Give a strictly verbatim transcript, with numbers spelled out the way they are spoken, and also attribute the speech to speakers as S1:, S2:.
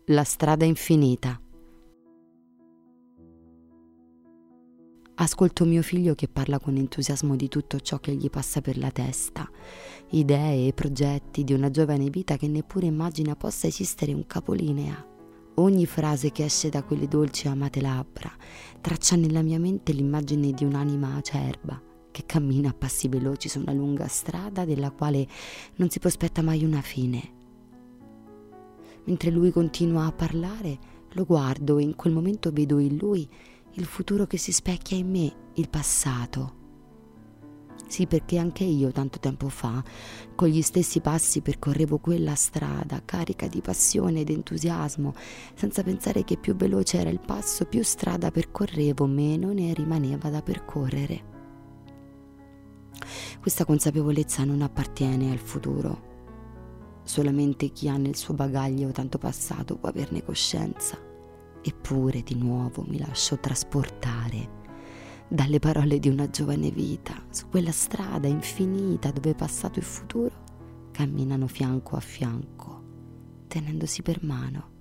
S1: La strada infinita. Ascolto mio figlio che parla con entusiasmo di tutto ciò che gli passa per la testa, idee e progetti di una giovane vita che neppure immagina possa esistere un capolinea. Ogni frase che esce da quelle dolci e amate labbra traccia nella mia mente l'immagine di un'anima acerba che cammina a passi veloci su una lunga strada della quale non si prospetta mai una fine. Mentre lui continua a parlare, lo guardo e in quel momento vedo in lui il futuro che si specchia in me, il passato. Sì, perché anche io tanto tempo fa, con gli stessi passi, percorrevo quella strada carica di passione ed entusiasmo, senza pensare che più veloce era il passo, più strada percorrevo, meno ne rimaneva da percorrere. Questa consapevolezza non appartiene al futuro. Solamente chi ha nel suo bagaglio tanto passato può averne coscienza. Eppure di nuovo mi lascio trasportare dalle parole di una giovane vita su quella strada infinita dove passato e futuro camminano fianco a fianco, tenendosi per mano.